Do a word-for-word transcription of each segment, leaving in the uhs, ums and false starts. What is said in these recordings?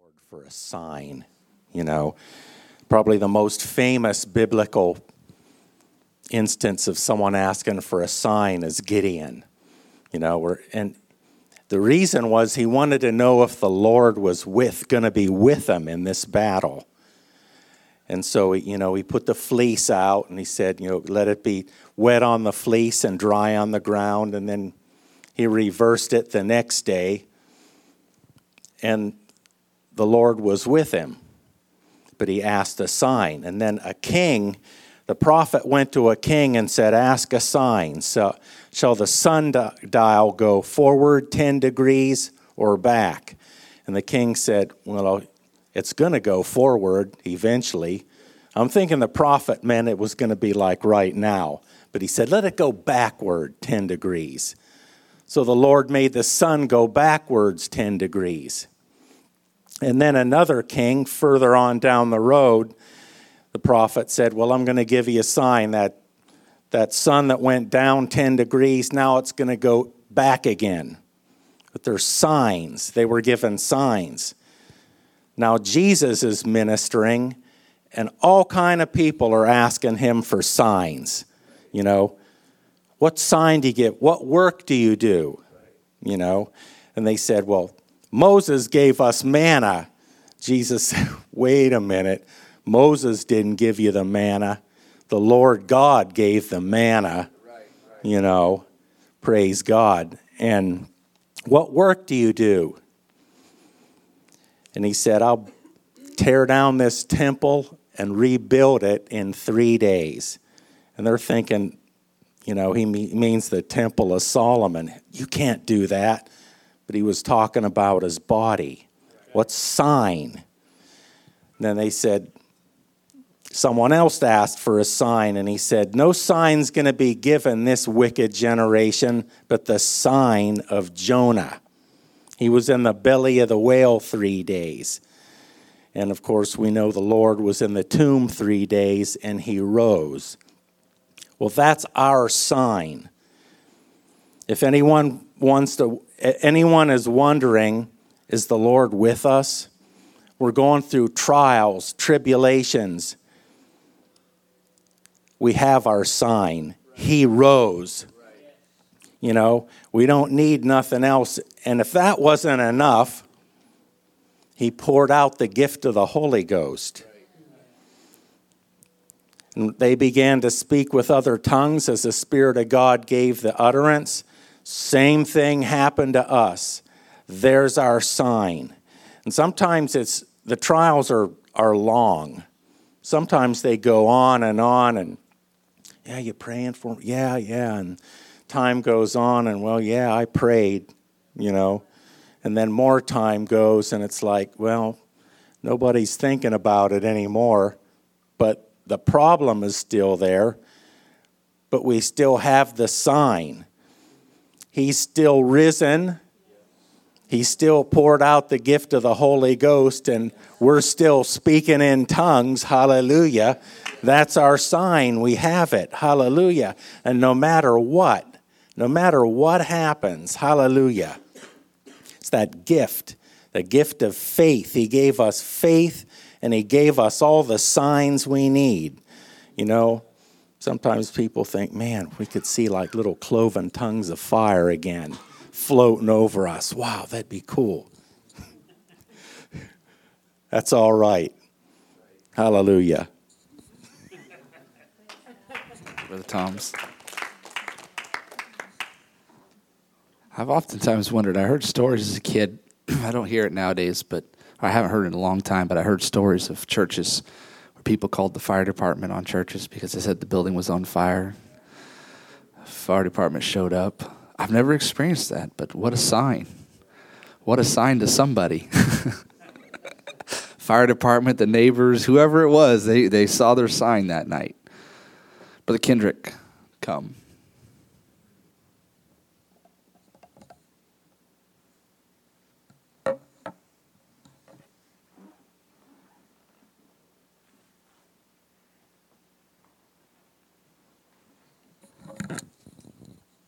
For a sign, you know, probably the most famous biblical instance of someone asking for a sign is Gideon, you know, where, and the reason was he wanted to know if the Lord was with, going to be with him in this battle. And so, you know, he put the fleece out and he said, you know, let it be wet on the fleece and dry on the ground. And then he reversed it the next day. And the Lord was with him, but he asked a sign. And then a king, the prophet went to a king and said, ask a sign. So, shall the sundial go forward ten degrees or back? And the king said, well, it's going to go forward eventually. I'm thinking the prophet meant it was going to be like right now. But he said, let it go backward ten degrees. So the Lord made the sun go backwards ten degrees. And then another king further on down the road, the prophet said, well, I'm going to give you a sign that that sun that went down ten degrees, now it's going to go back again. But there's signs. They were given signs. Now Jesus is ministering, and all kind of people are asking him for signs. You know, what sign do you get? What work do you do? You know, and they said, well, Moses gave us manna. Jesus said, wait a minute. Moses didn't give you the manna. The Lord God gave the manna. Right, right. You know, praise God. And what work do you do? And he said, I'll tear down this temple and rebuild it in three days. And they're thinking, you know, he means the temple of Solomon. You can't do that. But he was talking about his body. What sign? And then they said, someone else asked for a sign, and he said, no sign's going to be given this wicked generation, but the sign of Jonah. He was in the belly of the whale three days. And of course, we know the Lord was in the tomb three days, and he rose. Well, that's our sign. If anyone wants to, anyone is wondering, is the Lord with us? We're going through trials, tribulations. We have our sign. He rose. You know, we don't need nothing else. And if that wasn't enough, he poured out the gift of the Holy Ghost. And they began to speak with other tongues as the Spirit of God gave the utterance. Same thing happened to us. There's our sign. And sometimes it's the trials are, are long. Sometimes they go on and on and, yeah, you praying for me? Yeah, yeah. And time goes on and, well, yeah, I prayed, you know. And then more time goes and it's like, well, nobody's thinking about it anymore. But the problem is still there. But we still have the sign. He's still risen. He still poured out the gift of the Holy Ghost, and we're still speaking in tongues. Hallelujah. That's our sign. We have it. Hallelujah. And no matter what, no matter what happens, hallelujah. It's that gift, the gift of faith. He gave us faith, and he gave us all the signs we need. You know, sometimes people think, man, we could see like little cloven tongues of fire again floating over us. Wow, that'd be cool. That's all right. Hallelujah. Brother Thomas. I've oftentimes wondered, I heard stories as a kid. I don't hear it nowadays, but I haven't heard it in a long time, but I heard stories of churches where people called the fire department on churches because they said the building was on fire. Fire department showed up. I've never experienced that, but what a sign. What a sign to somebody. Fire department, the neighbors, whoever it was, they, they saw their sign that night. Brother Kendrick, come.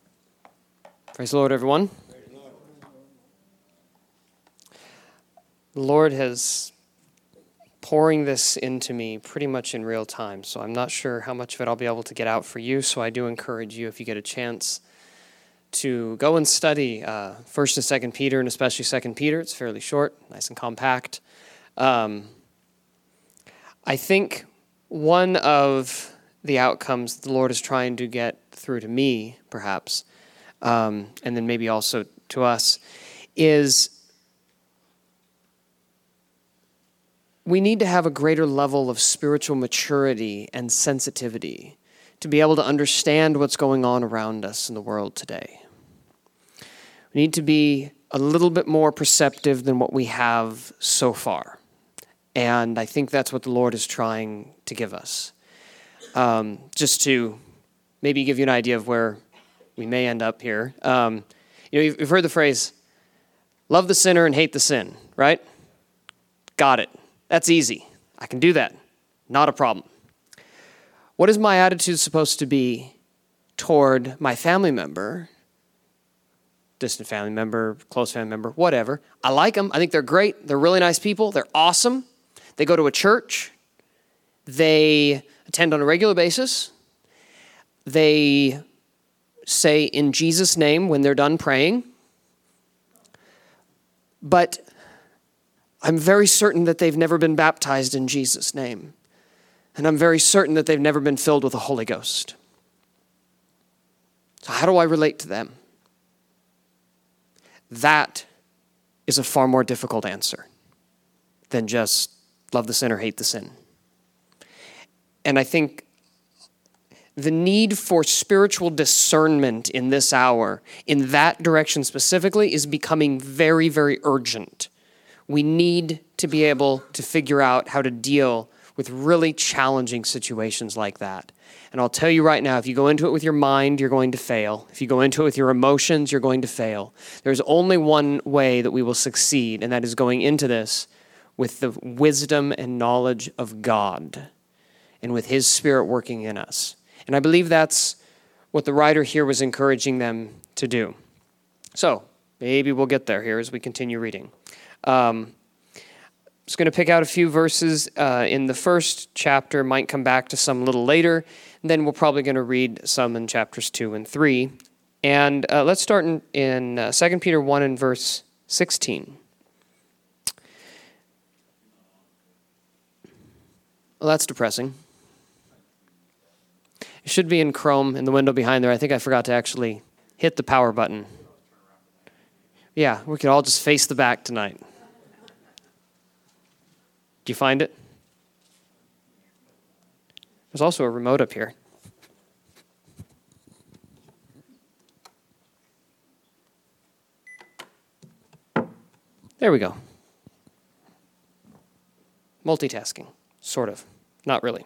Praise the Lord, everyone. The Lord has pouring this into me pretty much in real time, so I'm not sure how much of it I'll be able to get out for you, so I do encourage you, if you get a chance, to go and study uh, First and Second Peter, and especially Second Peter. It's fairly short, nice and compact. Um, I think one of the outcomes the Lord is trying to get through to me, perhaps, um, and then maybe also to us, is we need to have a greater level of spiritual maturity and sensitivity to be able to understand what's going on around us in the world today. We need to be a little bit more perceptive than what we have so far. And I think that's what the Lord is trying to give us. Um, just to maybe give you an idea of where we may end up here. Um, you know, you've, you've heard the phrase, love the sinner and hate the sin, right? Got it. That's easy. I can do that. Not a problem. What is my attitude supposed to be toward my family member, distant family member, close family member, whatever? I like them. I think they're great. They're really nice people. They're awesome. They go to a church. They attend on a regular basis. They say in Jesus' name when they're done praying. But I'm very certain that they've never been baptized in Jesus' name. And I'm very certain that they've never been filled with the Holy Ghost. So how do I relate to them? That is a far more difficult answer than just love the sinner, hate the sin. And I think the need for spiritual discernment in this hour, in that direction specifically, is becoming very, very urgent. We need to be able to figure out how to deal with really challenging situations like that. And I'll tell you right now, if you go into it with your mind, you're going to fail. If you go into it with your emotions, you're going to fail. There's only one way that we will succeed, and that is going into this with the wisdom and knowledge of God and with His Spirit working in us. And I believe that's what the writer here was encouraging them to do. So maybe we'll get there here as we continue reading. Um, I'm just going to pick out a few verses uh, in the first chapter, might come back to some a little later, and then we're probably going to read some in chapters two and three. And uh, let's start in, in uh, Second Peter one and verse sixteen. Well, that's depressing. It should be in Chrome in the window behind there. I think I forgot to actually hit the power button. Yeah, we could all just face the back tonight. Do you find it? There's also a remote up here. There we go. Multitasking, sort of. Not really.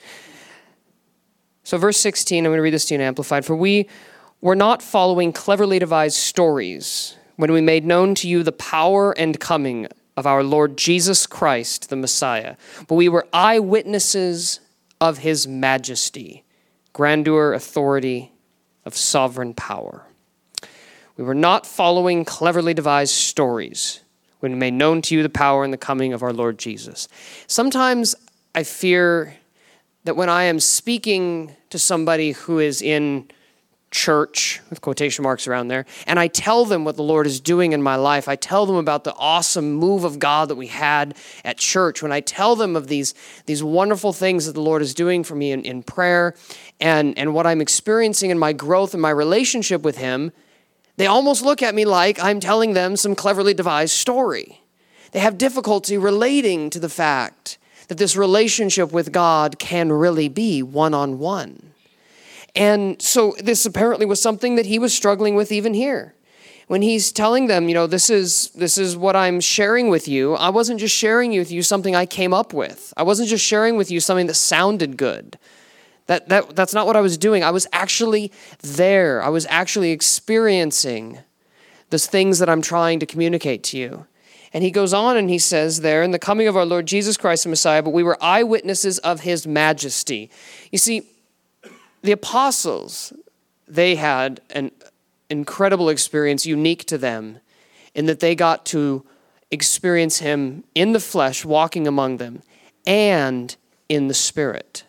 So verse sixteen, I'm going to read this to you in Amplified. For we were not following cleverly devised stories when we made known to you the power and coming of our Lord Jesus Christ, the Messiah. But we were eyewitnesses of His majesty, grandeur, authority, of sovereign power. We were not following cleverly devised stories when we made known to you the power and the coming of our Lord Jesus. Sometimes I fear that when I am speaking to somebody who is in church, with quotation marks around there, and I tell them what the Lord is doing in my life, I tell them about the awesome move of God that we had at church, when I tell them of these, these wonderful things that the Lord is doing for me in, in prayer and, and what I'm experiencing in my growth and my relationship with Him, they almost look at me like I'm telling them some cleverly devised story. They have difficulty relating to the fact that this relationship with God can really be one-on-one. And so this apparently was something that he was struggling with even here. When he's telling them, you know, this is this is what I'm sharing with you, I wasn't just sharing with you something I came up with. I wasn't just sharing with you something that sounded good. That, that that's not what I was doing. I was actually there. I was actually experiencing those things that I'm trying to communicate to you. And he goes on and he says there, in the coming of our Lord Jesus Christ the Messiah, but we were eyewitnesses of His majesty. You see, the apostles, they had an incredible experience unique to them in that they got to experience him in the flesh, walking among them, and in the spirit.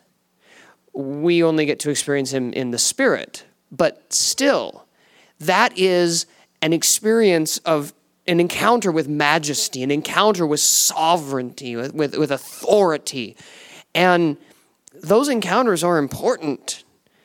We only get to experience him in the spirit, but still, that is an experience of an encounter with majesty, an encounter with sovereignty, with, with, with authority. And those encounters are important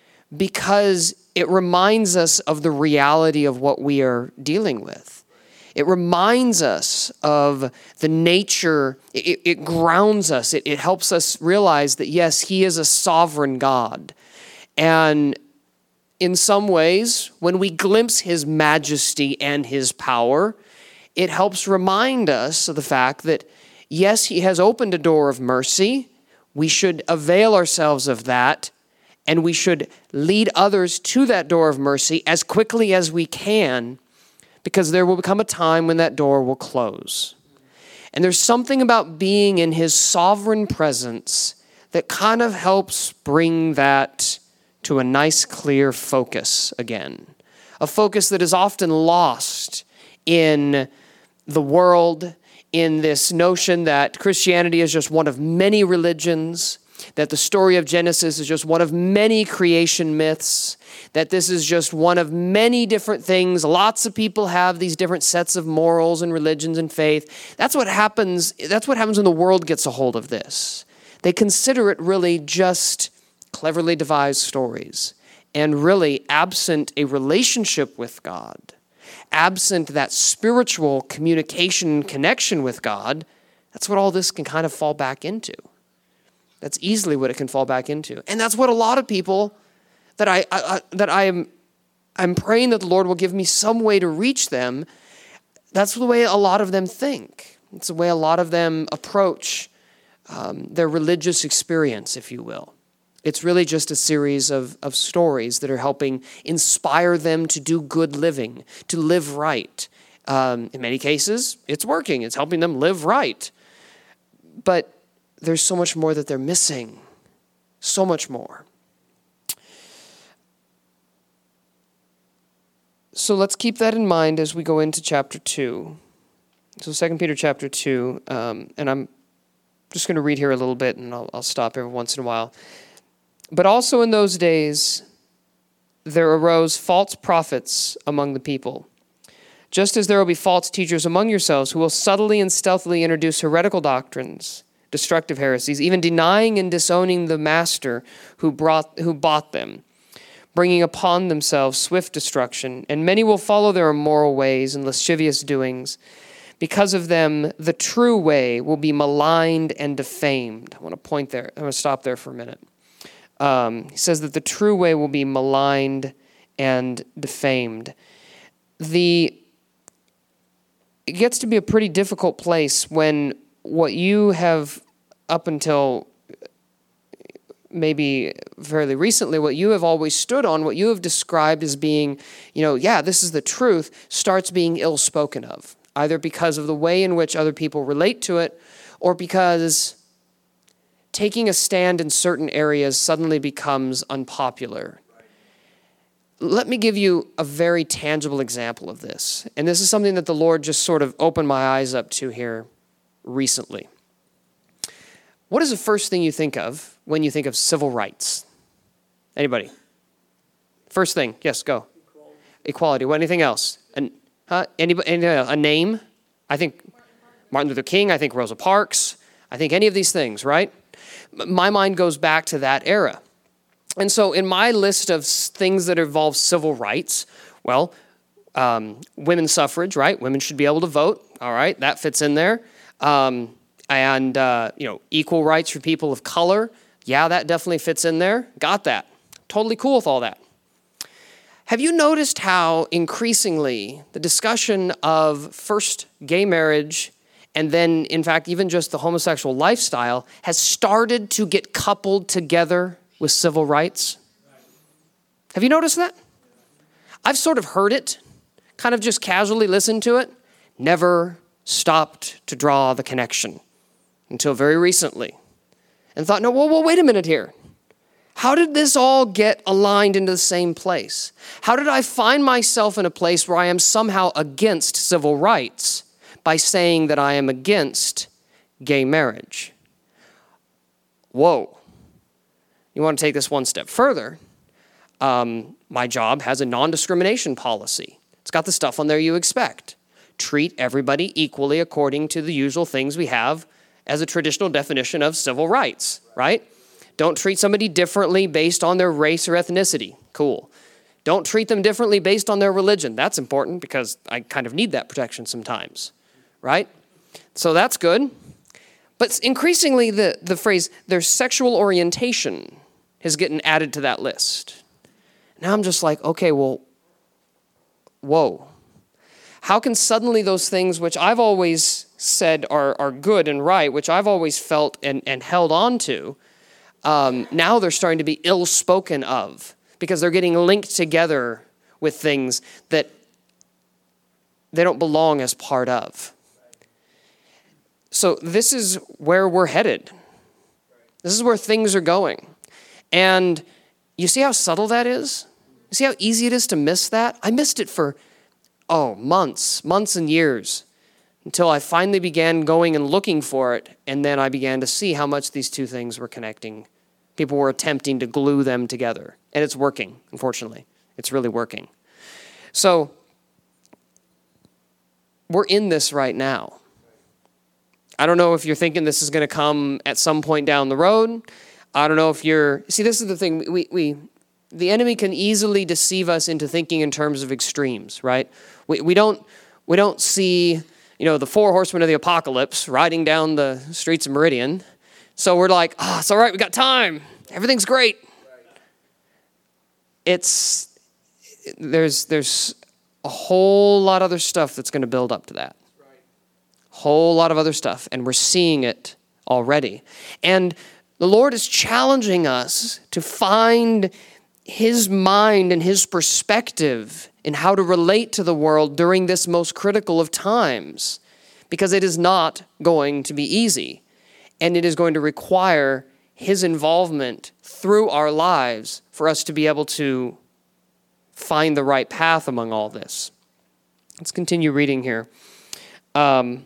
because it reminds us of the reality of what we are dealing with. It reminds us of the nature, it, it grounds us, it, it helps us realize that yes, he is a sovereign God. And in some ways, when we glimpse his majesty and his power, it helps remind us of the fact that yes, he has opened a door of mercy. We should avail ourselves of that, and we should lead others to that door of mercy as quickly as we can, because there will become a time when that door will close. And there's something about being in his sovereign presence that kind of helps bring that to a nice, clear focus again. A focus that is often lost in the world, in this notion that Christianity is just one of many religions, that the story of Genesis is just one of many creation myths, that this is just one of many different things. Lots of people have these different sets of morals and religions and faith. That's what happens, that's what happens when the world gets a hold of this. They consider it really just cleverly devised stories, and really absent a relationship with God, absent that spiritual communication and connection with God. That's what all this can kind of fall back into. That's easily what it can fall back into. And that's what a lot of people that I, I, I that I am I'm praying that the Lord will give me some way to reach them. That's the way a lot of them think. It's the way a lot of them approach um, their religious experience, if you will. It's really just a series of, of stories that are helping inspire them to do good living, to live right. Um, in many cases, it's working. It's helping them live right. But there's so much more that they're missing. So much more. So let's keep that in mind as we go into chapter two. So Second Peter chapter two, um, and I'm just going to read here a little bit, and I'll, I'll stop every once in a while. But also in those days, there arose false prophets among the people, just as there will be false teachers among yourselves who will subtly and stealthily introduce heretical doctrines, destructive heresies, even denying and disowning the master who brought who bought them, bringing upon themselves swift destruction. And many will follow their immoral ways and lascivious doings. Because of them, the true way will be maligned and defamed. I want to point there. I'm going to stop there for a minute. Um, he says that the true way will be maligned and defamed. The it gets to be a pretty difficult place when what you have up until maybe fairly recently, what you have always stood on, what you have described as being, you know, yeah, this is the truth, starts being ill-spoken of, either because of the way in which other people relate to it, or because taking a stand in certain areas suddenly becomes unpopular. Let me give you a very tangible example of this. And this is something that the Lord just sort of opened my eyes up to here recently. What is the first thing you think of when you think of civil rights? Anybody? First thing, yes, go. Equality. Equality. What? Anything else? And huh? Anybody? Any, a name? I think Martin Luther King. I think Rosa Parks. I think any of these things, right? My mind goes back to that era. And so in my list of things that involve civil rights, well, um, women's suffrage, right? Women should be able to vote. All right, that fits in there. Um, and, uh, you know, equal rights for people of color. Yeah, that definitely fits in there. Got that. Totally cool with all that. Have you noticed how increasingly the discussion of first gay marriage and then, in fact, even just the homosexual lifestyle has started to get coupled together with civil rights? Have you noticed that? I've sort of heard it, kind of just casually listened to it, never stopped to draw the connection until very recently. And thought, no, well, well, wait a minute here. How did this all get aligned into the same place? How did I find myself in a place where I am somehow against civil rights, by saying that I am against gay marriage. Whoa. You want to take this one step further? Um, my job has a non-discrimination policy. It's got the stuff on there you expect. Treat everybody equally according to the usual things we have as a traditional definition of civil rights, right? Don't treat somebody differently based on their race or ethnicity. Cool. Don't treat them differently based on their religion. That's important because I kind of need that protection sometimes, right? So that's good. But increasingly, the, the phrase, their sexual orientation is getting added to that list. Now I'm just like, okay, well, whoa. How can suddenly those things which I've always said are, are good and right, which I've always felt and, and held on to, um, now they're starting to be ill-spoken of because they're getting linked together with things that they don't belong as part of. So this is where we're headed. This is where things are going. And you see how subtle that is? You see how easy it is to miss that? I missed it for, oh, months, months and years, until I finally began going and looking for it, and then I began to see how much these two things were connecting. People were attempting to glue them together, and it's working, unfortunately. It's really working. So we're in this right now. I don't know if you're thinking this is going to come at some point down the road. I don't know if you're... See, this is the thing. We, we, the enemy can easily deceive us into thinking in terms of extremes, right? We, we don't we don't see, you know, the four horsemen of the apocalypse riding down the streets of Meridian. So we're like, ah, oh, it's all right. We got time. Everything's great. It's there's there's a whole lot of other stuff that's going to build up to that. Whole lot of other stuff, and we're seeing it already. And the Lord is challenging us to find his mind and his perspective in how to relate to the world during this most critical of times, because it is not going to be easy, and it is going to require his involvement through our lives for us to be able to find the right path among all this. Let's continue reading here. Um,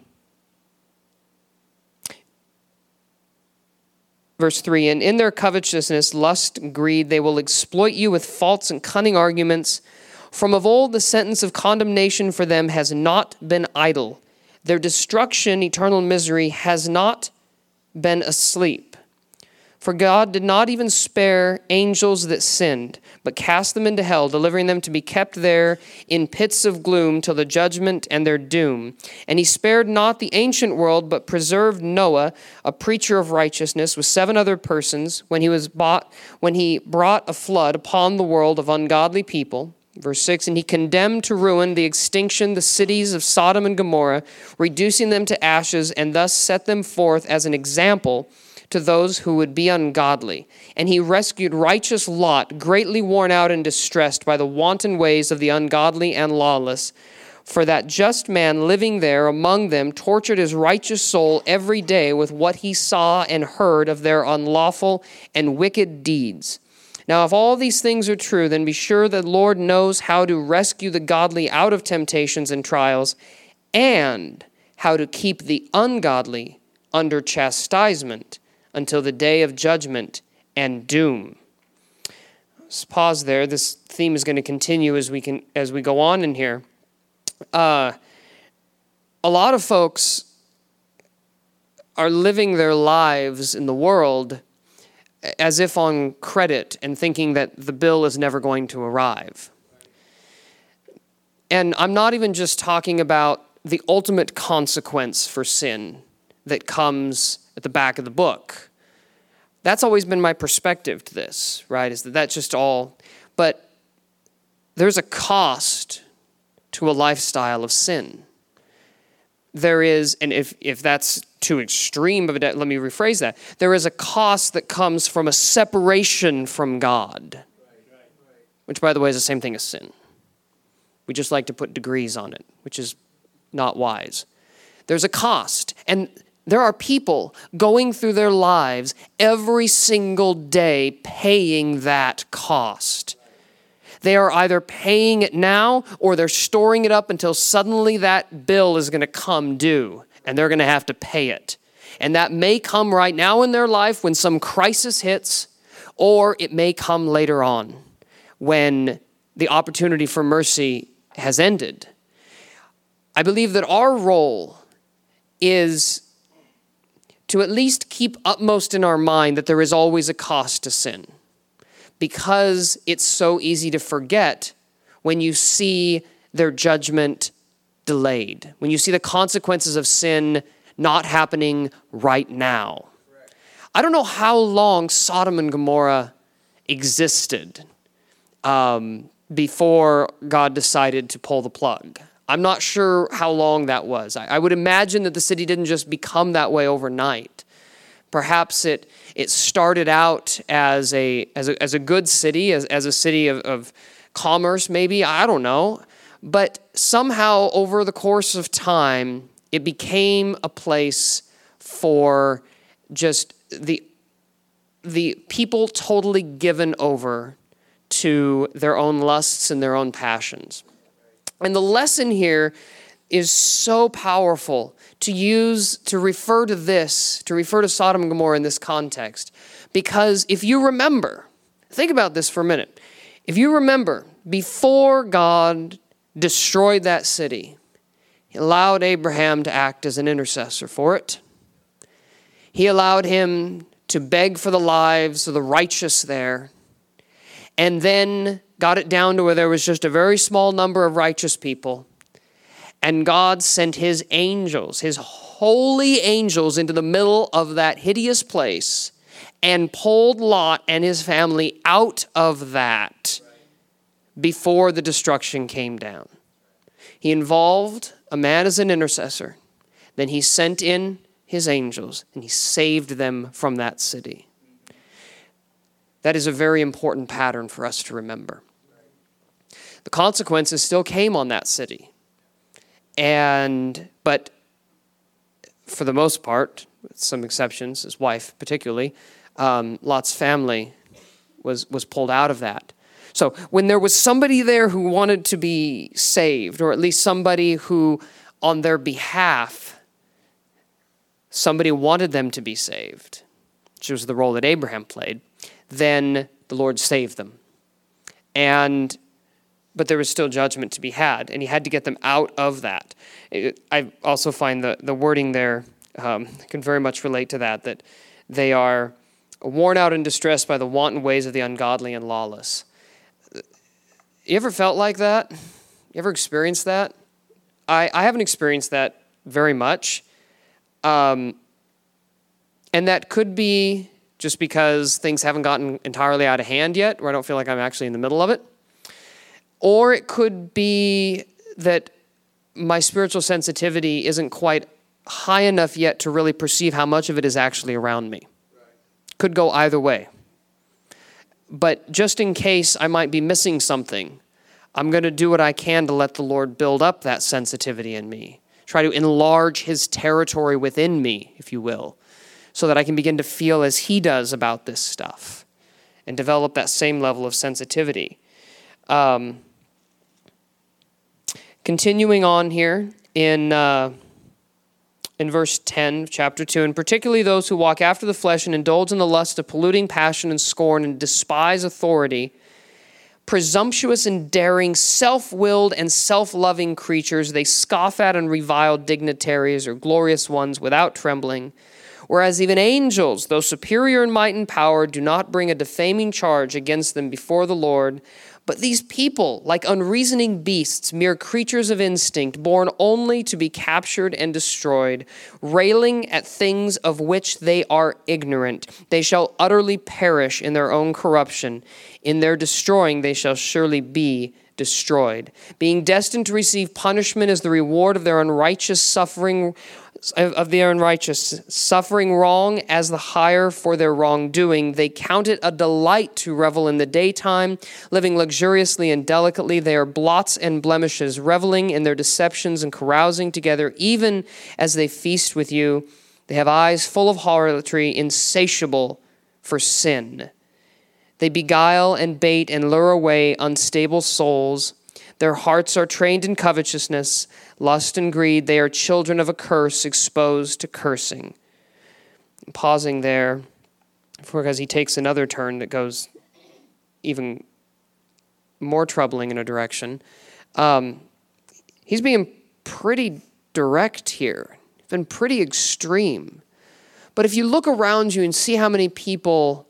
Verse three, and in their covetousness, lust, and greed, they will exploit you with false and cunning arguments. From of old, the sentence of condemnation for them has not been idle. Their destruction, eternal misery, has not been asleep. For God did not even spare angels that sinned, but cast them into hell, delivering them to be kept there in pits of gloom till the judgment and their doom. And he spared not the ancient world, but preserved Noah, a preacher of righteousness, with seven other persons, when he was bought, when he brought a flood upon the world of ungodly people. Verse six, and he condemned to ruin the extinction the cities of Sodom and Gomorrah, reducing them to ashes, and thus set them forth as an example to those who would be ungodly. And he rescued righteous Lot, greatly worn out and distressed by the wanton ways of the ungodly and lawless. For that just man living there among them tortured his righteous soul every day with what he saw and heard of their unlawful and wicked deeds. Now, if all these things are true, then be sure that the Lord knows how to rescue the godly out of temptations and trials, and how to keep the ungodly under chastisement until the day of judgment and doom. Let's pause there. This theme is going to continue as we can as we go on in here. Uh, a lot of folks are living their lives in the world as if on credit and thinking that the bill is never going to arrive. And I'm not even just talking about the ultimate consequence for sin that comes at the back of the book. That's always been my perspective to this, right? Is that that's just all. But there's a cost to a lifestyle of sin. There is, and if, if that's too extreme of a, let me rephrase that. There is a cost that comes from a separation from God, which, by the way, is the same thing as sin. We just like to put degrees on it, which is not wise. There's a cost, and there are people going through their lives every single day paying that cost. They are either paying it now or they're storing it up until suddenly that bill is going to come due and they're going to have to pay it. And that may come right now in their life when some crisis hits, or it may come later on when the opportunity for mercy has ended. I believe that our role is to at least keep upmost in our mind that there is always a cost to sin, because it's so easy to forget when you see their judgment delayed, when you see the consequences of sin not happening right now. I don't know how long Sodom and Gomorrah existed um, before God decided to pull the plug. I'm not sure how long that was. I, I would imagine that the city didn't just become that way overnight. Perhaps it it started out as a as a, as a good city, as, as a city of, of commerce, maybe. I don't know. But somehow over the course of time, it became a place for just the the people totally given over to their own lusts and their own passions. And the lesson here is so powerful to use, to refer to this, to refer to Sodom and Gomorrah in this context. Because if you remember, think about this for a minute. If you remember, before God destroyed that city, He allowed Abraham to act as an intercessor for it. He allowed him to beg for the lives of the righteous there. And then got it down to where there was just a very small number of righteous people. And God sent his angels, his holy angels, into the middle of that hideous place and pulled Lot and his family out of that before the destruction came down. He involved a man as an intercessor. Then he sent in his angels and he saved them from that city. That is a very important pattern for us to remember. The consequences still came on that city. And, but for the most part, with some exceptions, his wife particularly, um, Lot's family was, was pulled out of that. So when there was somebody there who wanted to be saved, or at least somebody who, on their behalf, somebody wanted them to be saved, which was the role that Abraham played, then the Lord saved them. And but there was still judgment to be had, and he had to get them out of that. It, I also find the, the wording there um, can very much relate to that, that they are worn out and distressed by the wanton ways of the ungodly and lawless. You ever felt like that? You ever experienced that? I, I haven't experienced that very much. Um, and that could be just because things haven't gotten entirely out of hand yet, where I don't feel like I'm actually in the middle of it. Or it could be that my spiritual sensitivity isn't quite high enough yet to really perceive how much of it is actually around me. Could go either way. But just in case I might be missing something, I'm going to do what I can to let the Lord build up that sensitivity in me. Try to enlarge his territory within me, if you will, so that I can begin to feel as he does about this stuff and develop that same level of sensitivity. Um, continuing on here in uh, in verse ten of chapter two, and particularly those who walk after the flesh and indulge in the lust of polluting passion and scorn and despise authority, presumptuous and daring, self-willed and self-loving creatures, they scoff at and revile dignitaries or glorious ones without trembling. Whereas even angels, though superior in might and power, do not bring a defaming charge against them before the Lord. But these people, like unreasoning beasts, mere creatures of instinct, born only to be captured and destroyed, railing at things of which they are ignorant, they shall utterly perish in their own corruption. In their destroying they shall surely be destroyed, being destined to receive punishment as the reward of their unrighteous suffering, of their unrighteous suffering wrong as the hire for their wrongdoing. They count it a delight to revel in the daytime, living luxuriously and delicately. They are blots and blemishes, reveling in their deceptions and carousing together, even as they feast with you. They have eyes full of harlotry, insatiable for sin. They beguile and bait and lure away unstable souls. Their hearts are trained in covetousness, lust and greed. They are children of a curse, exposed to cursing. Pausing there, because he takes another turn that goes even more troubling in a direction. Um, he's being pretty direct here. He's been pretty extreme. But if you look around you and see how many people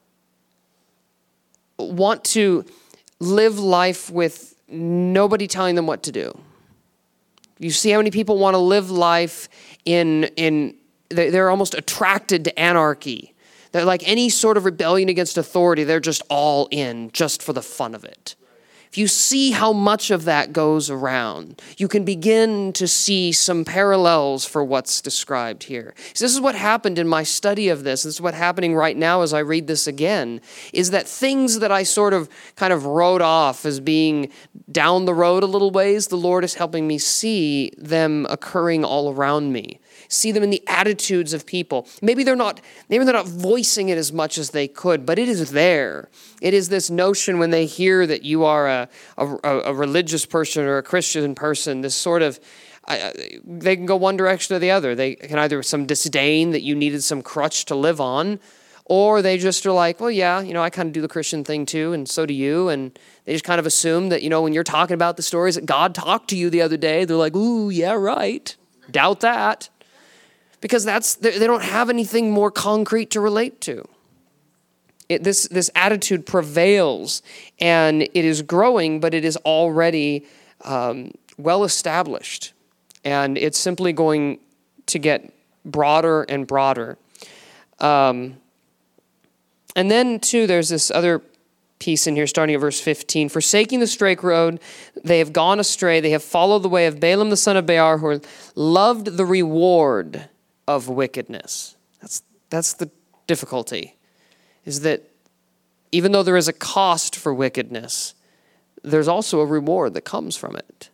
want to live life with nobody telling them what to do. You see how many people want to live life in, in they're almost attracted to anarchy. They're like any sort of rebellion against authority, they're just all in just for the fun of it. If you see how much of that goes around, you can begin to see some parallels for what's described here. So this is what happened in my study of this. This is what's happening right now as I read this again, is that things that I sort of kind of wrote off as being down the road a little ways, the Lord is helping me see them occurring all around me. See them in the attitudes of people. Maybe they're not, maybe they're not voicing it as much as they could, but it is there. It is this notion when they hear that you are a, a, a religious person or a Christian person, this sort of, uh, they can go one direction or the other. They can either some disdain that you needed some crutch to live on, or they just are like, well, yeah, you know, I kind of do the Christian thing too, and so do you. And they just kind of assume that, you know, when you're talking about the stories that God talked to you the other day, they're like, ooh, yeah, right. Doubt that. Because that's they don't have anything more concrete to relate to. It, this, this attitude prevails, and it is growing, but it is already um, well established. And it's simply going to get broader and broader. Um, and then, too, there's this other piece in here, starting at verse fifteen. Forsaking the straight road, they have gone astray. They have followed the way of Balaam the son of Beor, who loved the reward of wickedness. That's that's the difficulty, is that even though there is a cost for wickedness, there's also a reward that comes from it.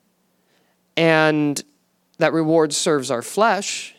And that reward serves our flesh,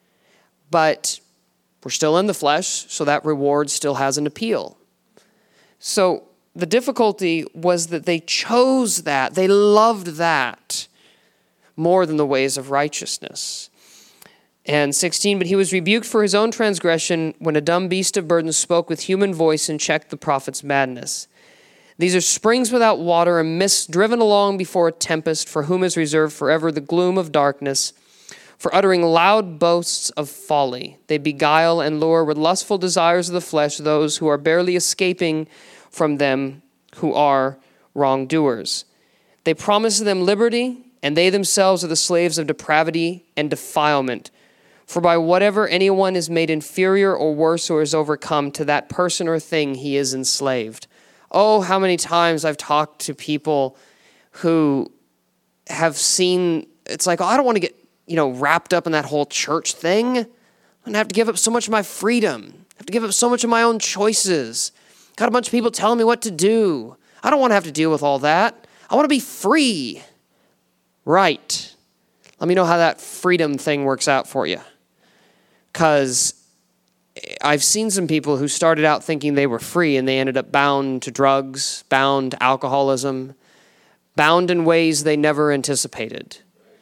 but we're still in the flesh, so that reward still has an appeal. So the difficulty was that they chose that, they loved that more than the ways of righteousness. And sixteen, but he was rebuked for his own transgression when a dumb beast of burden spoke with human voice and checked the prophet's madness. These are springs without water, a mist driven along before a tempest, for whom is reserved forever the gloom of darkness, for uttering loud boasts of folly. They beguile and lure with lustful desires of the flesh those who are barely escaping from them who are wrongdoers. They promise them liberty, and they themselves are the slaves of depravity and defilement. For by whatever anyone is made inferior or worse or is overcome, to that person or thing he is enslaved. Oh, how many times I've talked to people who have seen, it's like, oh, I don't want to get, you know, wrapped up in that whole church thing. I'm going to have to give up so much of my freedom. I have to give up so much of my own choices. Got a bunch of people telling me what to do. I don't want to have to deal with all that. I want to be free. Right. Let me know how that freedom thing works out for you. Because I've seen some people who started out thinking they were free and they ended up bound to drugs, bound to alcoholism, bound in ways they never anticipated.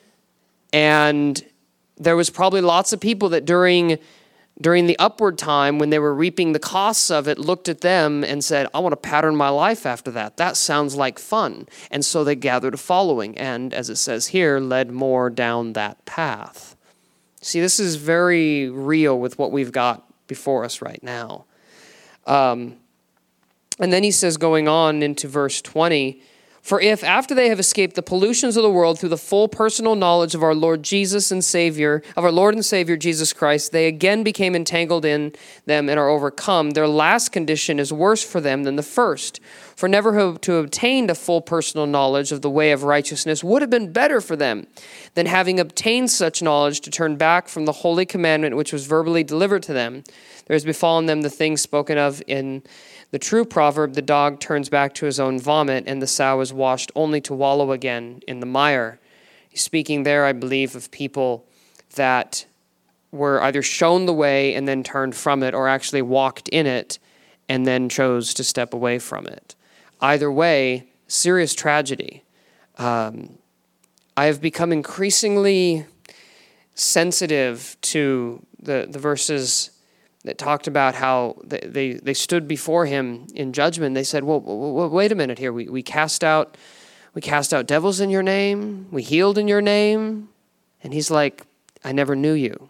And there was probably lots of people that during, during the upward time, when they were reaping the costs of it, looked at them and said, I want to pattern my life after that. That sounds like fun. And so they gathered a following and, as it says here, led more down that path. See, this is very real with what we've got before us right now. Um, and then he says, going on into verse twenty, for if after they have escaped the pollutions of the world through the full personal knowledge of our Lord Jesus and Savior, of our Lord and Savior Jesus Christ, they again became entangled in them and are overcome, their last condition is worse for them than the first. For never to have obtained a full personal knowledge of the way of righteousness would have been better for them than having obtained such knowledge to turn back from the holy commandment which was verbally delivered to them. There has befallen them the things spoken of in the true proverb, the dog turns back to his own vomit, and the sow is washed only to wallow again in the mire. He's speaking there, I believe, of people that were either shown the way and then turned from it, or actually walked in it and then chose to step away from it. Either way, serious tragedy. Um, I have become increasingly sensitive to the, the verses that talked about how they, they, they stood before him in judgment. They said, well, well wait a minute here. We, we cast out we cast out devils in your name. We healed in your name. And he's like, I never knew you.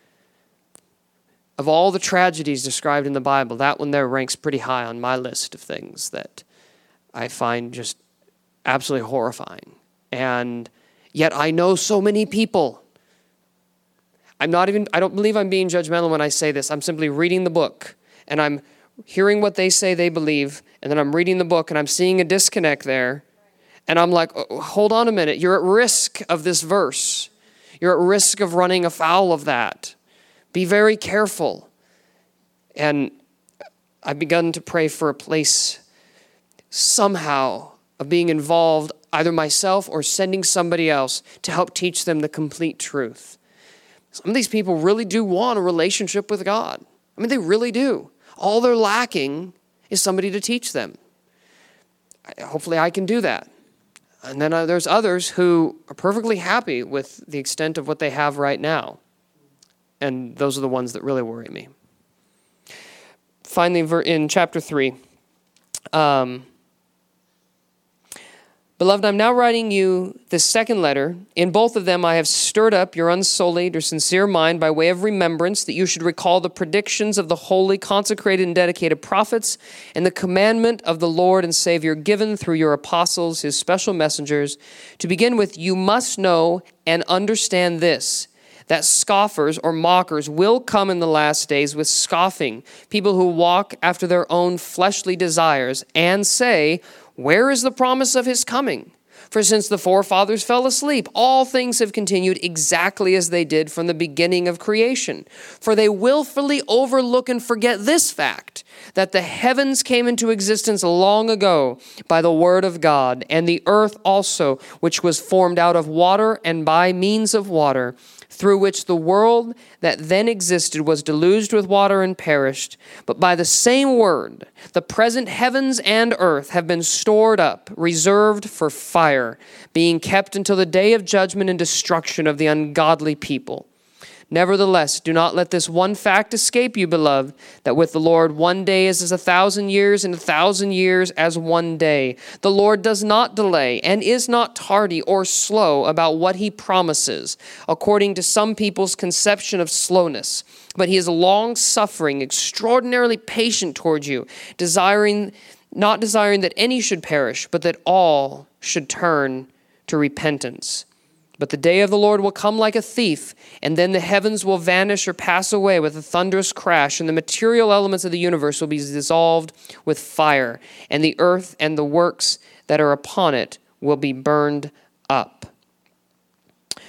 Of all the tragedies described in the Bible, that one there ranks pretty high on my list of things that I find just absolutely horrifying. And yet I know so many people. I'm not even, I don't believe I'm being judgmental when I say this. I'm simply reading the book and I'm hearing what they say they believe, and then I'm reading the book and I'm seeing a disconnect there. And I'm like, oh, hold on a minute. You're at risk of this verse. You're at risk of running afoul of that. Be very careful. And I've begun to pray for a place somehow of being involved, either myself or sending somebody else to help teach them the complete truth. Some of these people really do want a relationship with God. I mean, they really do. All they're lacking is somebody to teach them. Hopefully I can do that. And then uh, there's others who are perfectly happy with the extent of what they have right now. And those are the ones that really worry me. Finally, in chapter three, um, Beloved, I'm now writing you this second letter. In both of them I have stirred up your unsullied or sincere mind by way of remembrance, that you should recall the predictions of the holy, consecrated, and dedicated prophets, and the commandment of the Lord and Savior given through your apostles, his special messengers. To begin with, you must know and understand this, that scoffers or mockers will come in the last days with scoffing, people who walk after their own fleshly desires and say, where is the promise of his coming? For since the forefathers fell asleep, all things have continued exactly as they did from the beginning of creation. For they willfully overlook and forget this fact, that the heavens came into existence long ago by the word of God, and the earth also, which was formed out of water and by means of water, through which the world that then existed was deluged with water and perished. But by the same word, the present heavens and earth have been stored up, reserved for fire, being kept until the day of judgment and destruction of the ungodly people. Nevertheless, do not let this one fact escape you, beloved, that with the Lord one day is as a thousand years, and a thousand years as one day. The Lord does not delay and is not tardy or slow about what he promises, according to some people's conception of slowness. But he is long-suffering, extraordinarily patient toward you, desiring, not desiring that any should perish, but that all should turn to repentance. But the day of the Lord will come like a thief, and then the heavens will vanish or pass away with a thunderous crash, and the material elements of the universe will be dissolved with fire, and the earth and the works that are upon it will be burned up. I'm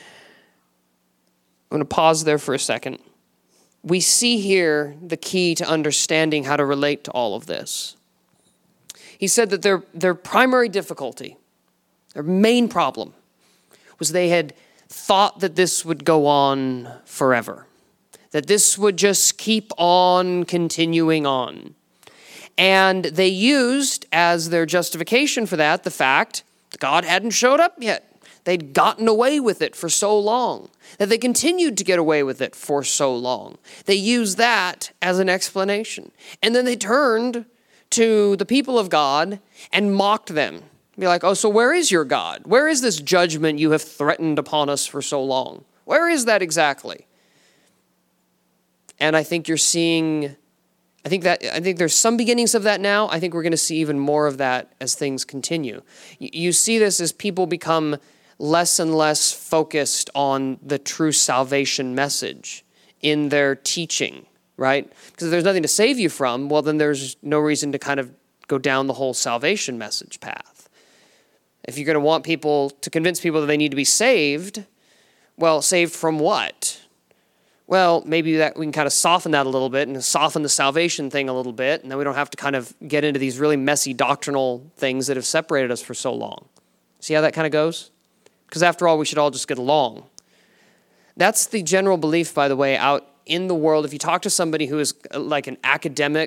going to pause there for a second. We see here the key to understanding how to relate to all of this. He said that their, their primary difficulty, their main problem, was they had thought that this would go on forever, that this would just keep on continuing on. And they used as their justification for that the fact that God hadn't showed up yet. They'd gotten away with it for so long, that they continued to get away with it for so long. They used that as an explanation. And then they turned to the people of God and mocked them. Be like, oh, so where is your God? Where is this judgment you have threatened upon us for so long? Where is that exactly? And I think you're seeing, I think that, I think there's some beginnings of that now. I think we're going to see even more of that as things continue. You see this as people become less and less focused on the true salvation message in their teaching, right? Because if there's nothing to save you from, well, then there's no reason to kind of go down the whole salvation message path. If you're going to want people to convince people that they need to be saved, well, saved from what? Well, maybe that we can kind of soften that a little bit and soften the salvation thing a little bit, and then we don't have to kind of get into these really messy doctrinal things that have separated us for so long. See how that kind of goes? Because after all, we should all just get along. That's the general belief, by the way, out in the world. If you talk to somebody who is like an academic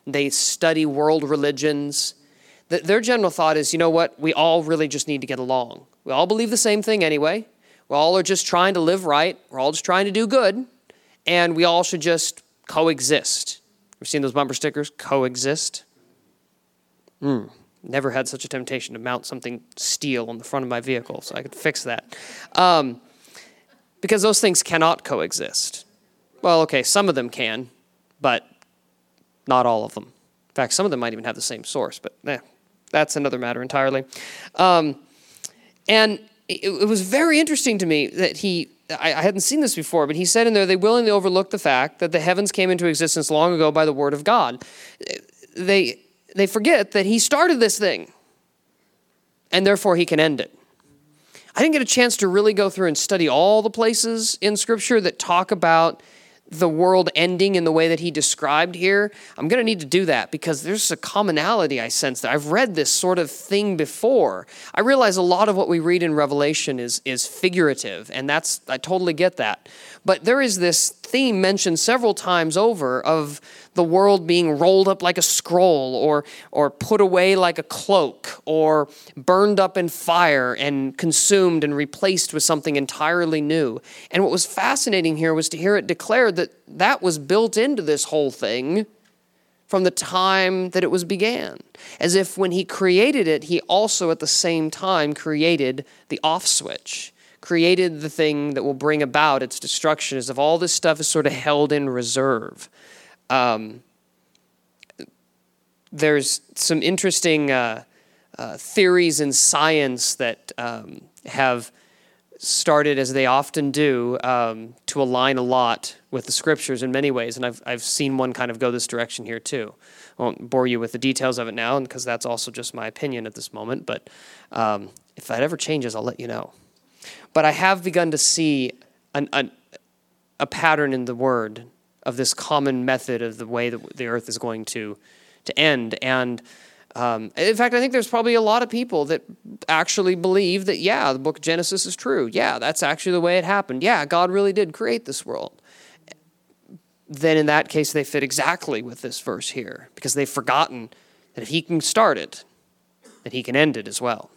They study world religions. Th- Their general thought is, you know what, we all really just need to get along. We all believe the same thing anyway. We all are just trying to live right. We're all just trying to do good. And we all should just coexist. You've seen those bumper stickers? Coexist. Hmm. Never had such a temptation to mount something steel on the front of my vehicle, so I could fix that. Um, because those things cannot coexist. Well, okay, some of them can, but not all of them. In fact, some of them might even have the same source, but eh, that's another matter entirely. Um, and it, it was very interesting to me that he, I, I hadn't seen this before, but he said in there, they willingly overlooked the fact that the heavens came into existence long ago by the word of God. They... They forget that he started this thing, and therefore he can end it. I didn't get a chance to really go through and study all the places in Scripture that talk about the world ending in the way that he described here. I'm going to need to do that because there's a commonality I sense that I've read this sort of thing before. I realize a lot of what we read in Revelation is, is figurative, and that's I totally get that. But there is this theme mentioned several times over of the world being rolled up like a scroll or or put away like a cloak or burned up in fire and consumed and replaced with something entirely new. And what was fascinating here was to hear it declared that that was built into this whole thing from the time that it was began. As if when he created it, he also at the same time created the off switch, created the thing that will bring about its destruction, as if all this stuff is sort of held in reserve. Um, there's some interesting uh, uh, theories in science that um, have started, as they often do, um, to align a lot with the scriptures in many ways, and I've I've seen one kind of go this direction here too. I won't bore you with the details of it now, because that's also just my opinion at this moment, but um, if that ever changes, I'll let you know. But I have begun to see an, an, a pattern in the Word of this common method of the way that the earth is going to, to end. And um, in fact, I think there's probably a lot of people that actually believe that, yeah, the book of Genesis is true. Yeah, that's actually the way it happened. Yeah, God really did create this world. Then in that case, they fit exactly with this verse here, because they've forgotten that if he can start it, that he can end it as well.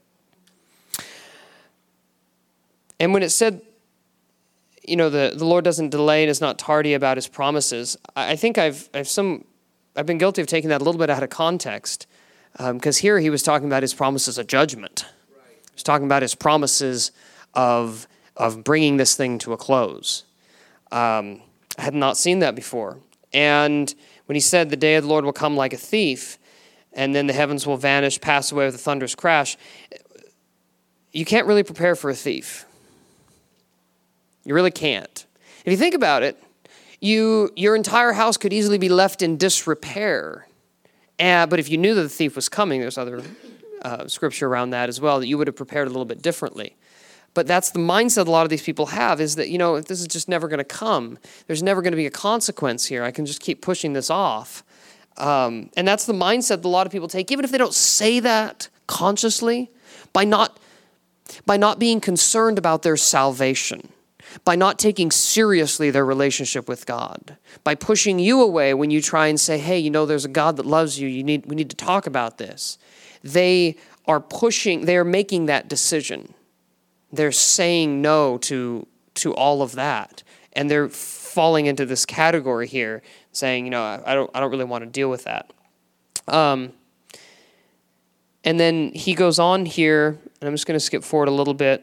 And when it said, you know, the, the Lord doesn't delay and is not tardy about his promises, I, I think I've I've some I've been guilty of taking that a little bit out of context, because um, here he was talking about his promises of judgment. Right. He was talking about his promises of of bringing this thing to a close. Um, I had not seen that before. And when he said the day of the Lord will come like a thief, and then the heavens will vanish, pass away with a thunderous crash, you can't really prepare for a thief. You really can't. If you think about it, you your entire house could easily be left in disrepair. Uh, but if you knew that the thief was coming, there's other uh, scripture around that as well, that you would have prepared a little bit differently. But that's the mindset a lot of these people have, is that, you know, if this is just never going to come, there's never going to be a consequence here. I can just keep pushing this off. Um, and that's the mindset that a lot of people take, even if they don't say that consciously, by not, by not being concerned about their salvation, by not taking seriously their relationship with God, by pushing you away when you try and say, hey, you know, there's a God that loves you. You need, we need to talk about this. They are pushing, they're making that decision. They're saying no to, to all of that. And they're falling into this category here, saying, you know, I, I don't, I don't really want to deal with that. Um, and then he goes on here, and I'm just going to skip forward a little bit.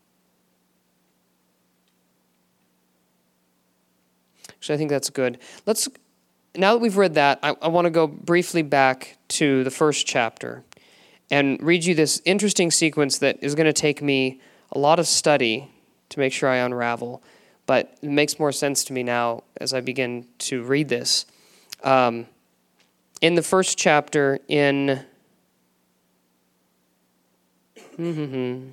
So I think that's good. Let's, now that we've read that, I, I want to go briefly back to the first chapter and read you this interesting sequence that is going to take me a lot of study to make sure I unravel, but it makes more sense to me now as I begin to read this. Um, in the first chapter, in mm-hmm,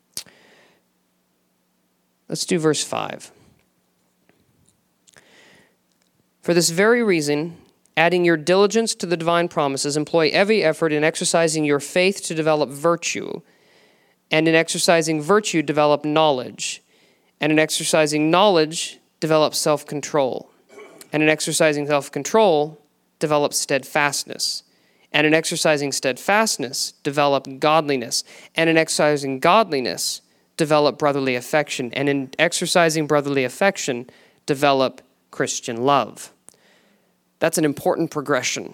let's do verse five. For this very reason, adding your diligence to the divine promises, employ every effort in exercising your faith to develop virtue, and in exercising virtue, develop knowledge, and in exercising knowledge, develop self-control, and in exercising self-control, develop steadfastness. And in exercising steadfastness, develop godliness. And in exercising godliness, develop brotherly affection. And in exercising brotherly affection, develop Christian love. That's an important progression.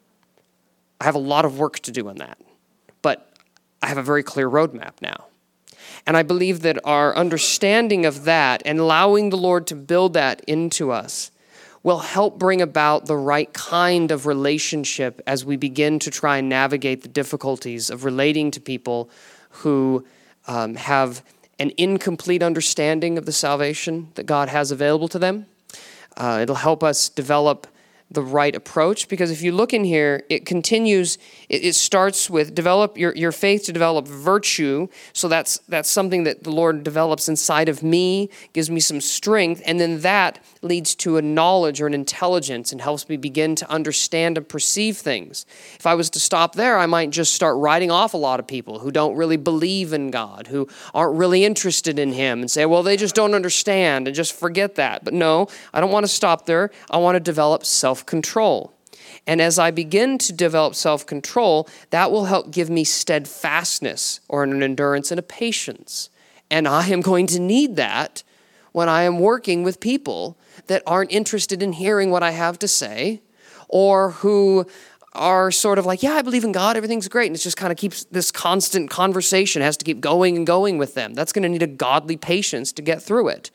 I have a lot of work to do on that, but I have a very clear roadmap now. And I believe that our understanding of that and allowing the Lord to build that into us will help bring about the right kind of relationship as we begin to try and navigate the difficulties of relating to people who um, have an incomplete understanding of the salvation that God has available to them. Uh, it'll help us develop the right approach, because if you look in here, it continues, it, it starts with develop your, your faith to develop virtue. So that's that's something that the Lord develops inside of me, gives me some strength, and then that leads to a knowledge or an intelligence and helps me begin to understand and perceive things. If I was to stop there, I might just start writing off a lot of people who don't really believe in God, who aren't really interested in Him, and say, well, they just don't understand, and just forget that. But no, I don't want to stop there. I want to develop self control. And as I begin to develop self-control, that will help give me steadfastness or an endurance and a patience. And I am going to need that when I am working with people that aren't interested in hearing what I have to say, or who are sort of like, yeah, I believe in God, everything's great. And it just kind of keeps this constant conversation, has to keep going and going with them. That's going to need a godly patience to get through it.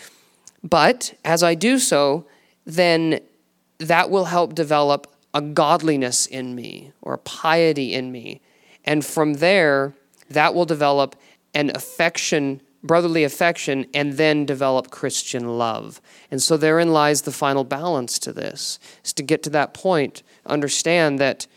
But as I do so, then that will help develop a godliness in me or a piety in me. And from there, that will develop an affection, brotherly affection, and then develop Christian love. And so therein lies the final balance to this, is to get to that point, understand that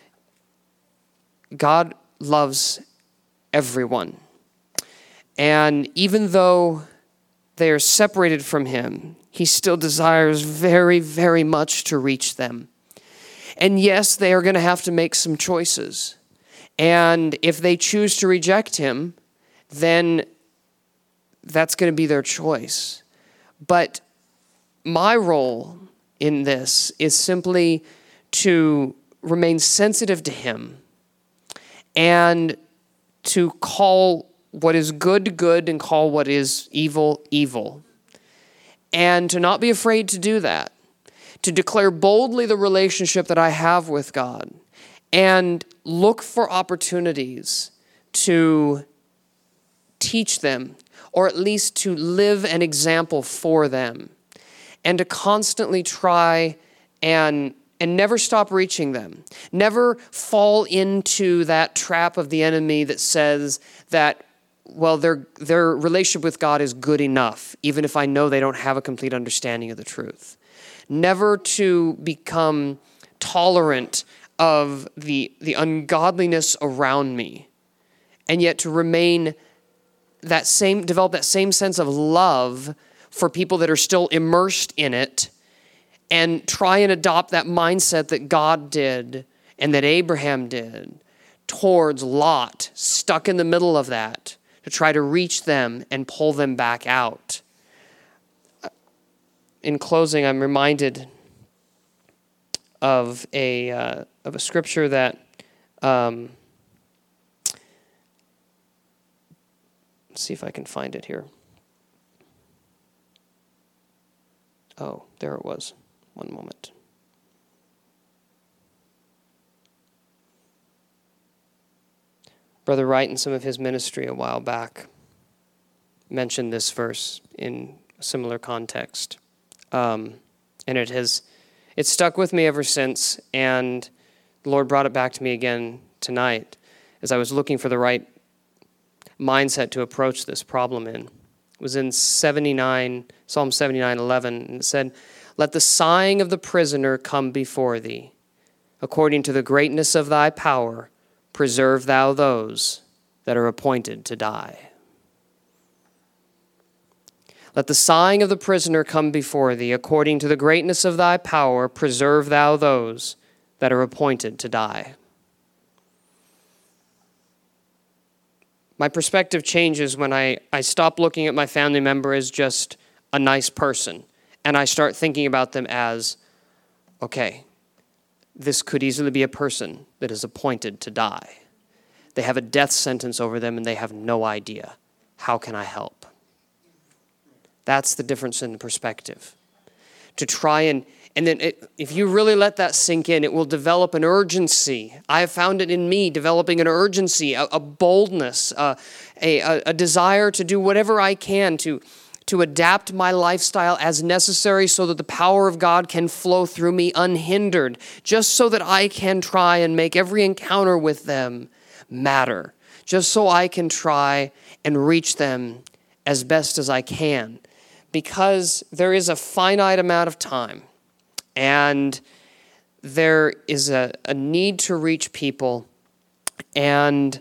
God loves everyone. And even though they are separated from Him, He still desires very, very much to reach them. And yes, they are going to have to make some choices. And if they choose to reject Him, then that's going to be their choice. But my role in this is simply to remain sensitive to Him and to call what is good, good, and call what is evil, evil. And to not be afraid to do that, to declare boldly the relationship that I have with God, and look for opportunities to teach them, or at least to live an example for them, and to constantly try and and never stop reaching them. Never fall into that trap of the enemy that says that, well, their their relationship with God is good enough, even if I know they don't have a complete understanding of the truth. Never to become tolerant of the, the ungodliness around me, and yet to remain that same, develop that same sense of love for people that are still immersed in it, and try and adopt that mindset that God did and that Abraham did towards Lot, stuck in the middle of that, to try to reach them and pull them back out. In closing, I'm reminded of a uh, of a scripture that um, let's see if I can find it here. Oh, there it was. One moment. Brother Wright, in some of his ministry a while back, mentioned this verse in a similar context. Um, and it has, it's stuck with me ever since, and the Lord brought it back to me again tonight as I was looking for the right mindset to approach this problem in. It was in seventy-nine, Psalm seventy-nine eleven, and it said, "Let the sighing of the prisoner come before thee. According to the greatness of thy power, preserve thou those that are appointed to die." Let the sighing of the prisoner come before thee. According to the greatness of thy power, preserve thou those that are appointed to die. My perspective changes when I, I stop looking at my family member as just a nice person, and I start thinking about them as, okay, this could easily be a person that is appointed to die. They have a death sentence over them and they have no idea. How can I help? That's the difference in perspective. To try and, and then it, if you really let that sink in, it will develop an urgency. I have found it in me, developing an urgency, a, a boldness, uh, a, a, a desire to do whatever I can to, to adapt my lifestyle as necessary so that the power of God can flow through me unhindered, just so that I can try and make every encounter with them matter, just so I can try and reach them as best as I can. Because there is a finite amount of time and there is a, a need to reach people and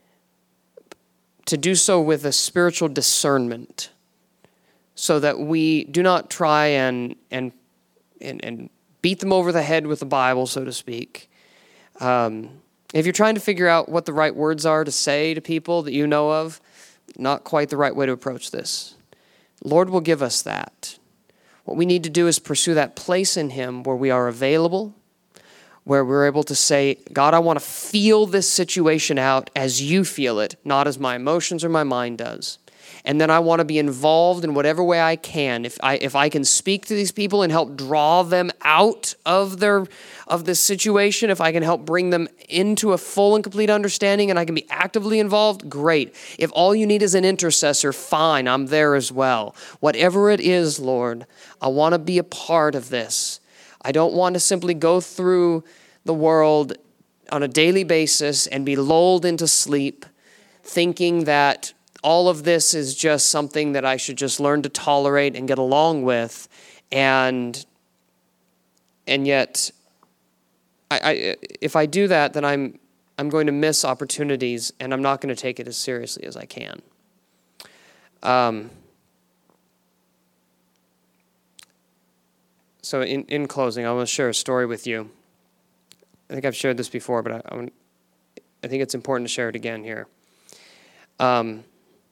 to do so with a spiritual discernment so that we do not try and and and, and beat them over the head with the Bible, so to speak. Um, if you're trying to figure out what the right words are to say to people that you know of, not quite the right way to approach this. Lord will give us that. What we need to do is pursue that place in Him where we are available, where we're able to say, God, I want to feel this situation out as you feel it, not as my emotions or my mind does. And then I want to be involved in whatever way I can. If I if I can speak to these people and help draw them out of their of this situation, if I can help bring them into a full and complete understanding and I can be actively involved, great. If all you need is an intercessor, fine, I'm there as well. Whatever it is, Lord, I want to be a part of this. I don't want to simply go through the world on a daily basis and be lulled into sleep, thinking that all of this is just something that I should just learn to tolerate and get along with, and and yet, I, I if I do that, then I'm I'm going to miss opportunities, and I'm not going to take it as seriously as I can. Um. So in, in closing, I want to share a story with you. I think I've shared this before, but I I, I think it's important to share it again here. Um.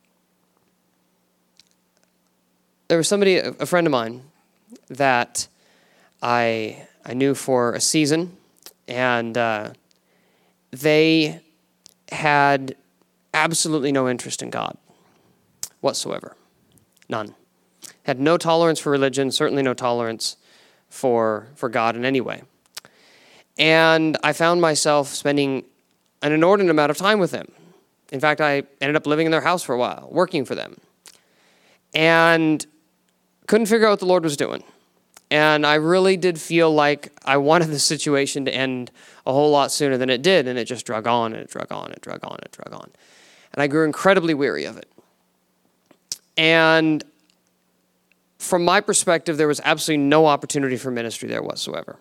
There was somebody, a friend of mine, that I I knew for a season, and uh, they had absolutely no interest in God whatsoever. None. Had no tolerance for religion, certainly no tolerance for for God in any way. And I found myself spending an inordinate amount of time with them. In fact, I ended up living in their house for a while, working for them. And couldn't figure out what the Lord was doing. And I really did feel like I wanted the situation to end a whole lot sooner than it did, and it just drug on, and it drug on, and it drug on, and it drug on. And I grew incredibly weary of it. And from my perspective, there was absolutely no opportunity for ministry there whatsoever.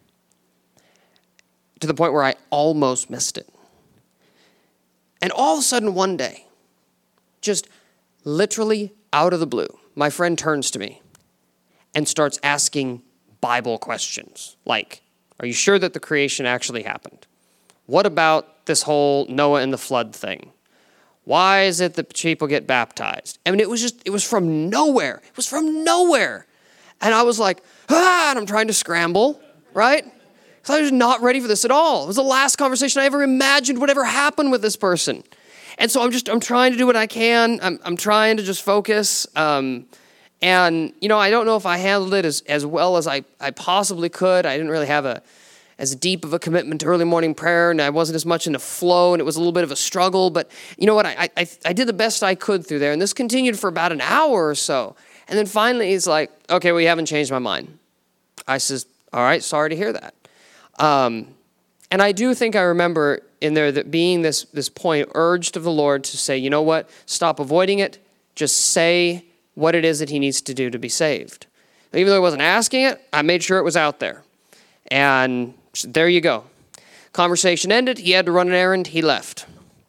To the point where I almost missed it. And all of a sudden one day, just literally out of the blue, my friend turns to me and starts asking Bible questions. Like, are you sure that the creation actually happened? What about this whole Noah and the flood thing? Why is it that people get baptized? I mean, it was just, it was from nowhere. It was from nowhere. And I was like, ah, and I'm trying to scramble, right? Because I was not ready for this at all. It was the last conversation I ever imagined would ever happen with this person. And so I'm just, I'm trying to do what I can. I'm, I'm trying to just focus. Um, and, you know, I don't know if I handled it as, as well as I, I possibly could. I didn't really have a, as deep of a commitment to early morning prayer, and I wasn't as much in the flow, and it was a little bit of a struggle. But you know what? I, I, I did the best I could through there. And this continued for about an hour or so. And then finally he's like, okay, well, you haven't changed my mind. I says, all right, sorry to hear that. Um, and I do think I remember in there that being this this point urged of the Lord to say, you know what, stop avoiding it, just say what it is that he needs to do to be saved. Even though I wasn't asking it, I made sure it was out there. And there you go. Conversation ended, he had to run an errand, he left.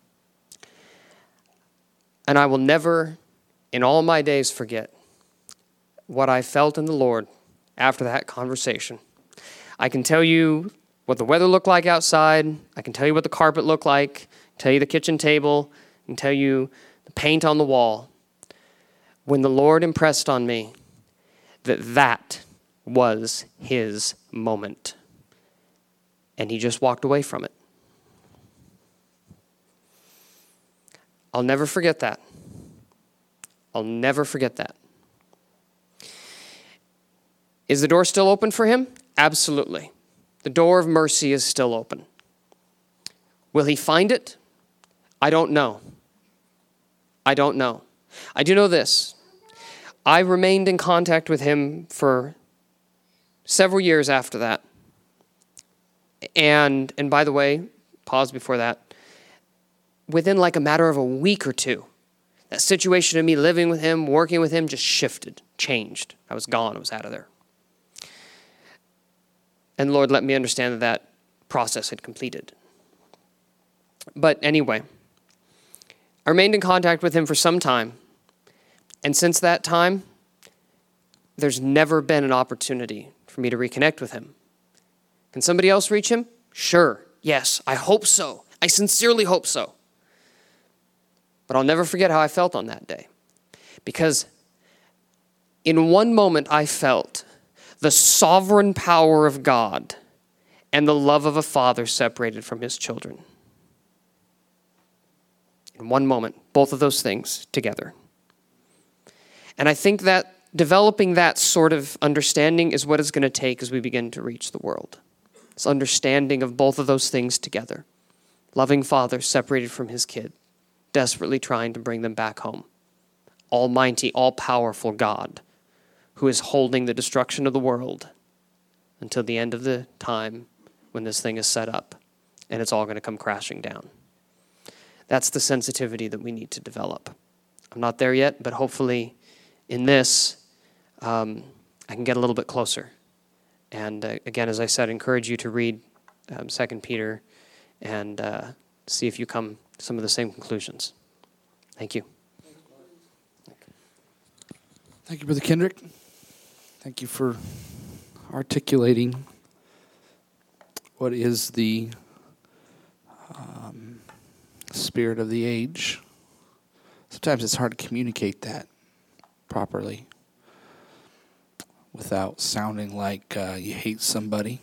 And I will never, in all my days, forget what I felt in the Lord after that conversation. I can tell you what the weather looked like outside. I can tell you what the carpet looked like. Tell you the kitchen table. I can tell you the paint on the wall. When the Lord impressed on me that that was his moment. And he just walked away from it. I'll never forget that. I'll never forget that. Is the door still open for him? Absolutely. The door of mercy is still open. Will he find it? I don't know. I don't know. I do know this. I remained in contact with him for several years after that. And, and by the way, pause before that. Within like a matter of a week or two, that situation of me living with him, working with him, just shifted, changed. I was gone. I was out of there. And Lord, let me understand that that process had completed. But anyway, I remained in contact with him for some time. And since that time, there's never been an opportunity for me to reconnect with him. Can somebody else reach him? Sure. Yes, I hope so. I sincerely hope so. But I'll never forget how I felt on that day. Because in one moment I felt the sovereign power of God and the love of a father separated from his children. In one moment, both of those things together. And I think that developing that sort of understanding is what it's going to take as we begin to reach the world. This understanding of both of those things together. Loving father separated from his kid, desperately trying to bring them back home. Almighty, all-powerful God who is holding the destruction of the world until the end of the time when this thing is set up and it's all going to come crashing down. That's the sensitivity that we need to develop. I'm not there yet, but hopefully in this, um, I can get a little bit closer. And uh, again, as I said, I encourage you to read um, Second Peter and uh, see if you come to some of the same conclusions. Thank you. Thank you, Brother Kendrick. Thank you for articulating what is the um, spirit of the age. Sometimes it's hard to communicate that properly without sounding like uh, you hate somebody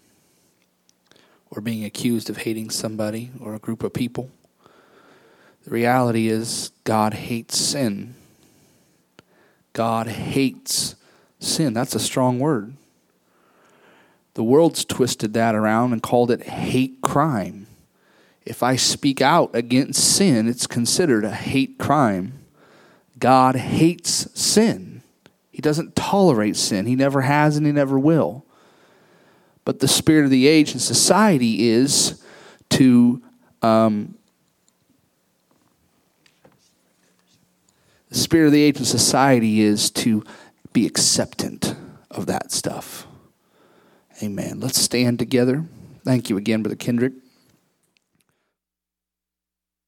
or being accused of hating somebody or a group of people. The reality is God hates sin. God hates sin. That's a strong word. The world's twisted that around and called it hate crime. If I speak out against sin, it's considered a hate crime. God hates sin. He doesn't tolerate sin. He never has and he never will. But the spirit of the age and society is to um, the spirit of the age and society is to be acceptant of that stuff. Amen. Let's stand together. Thank you again, Brother Kendrick.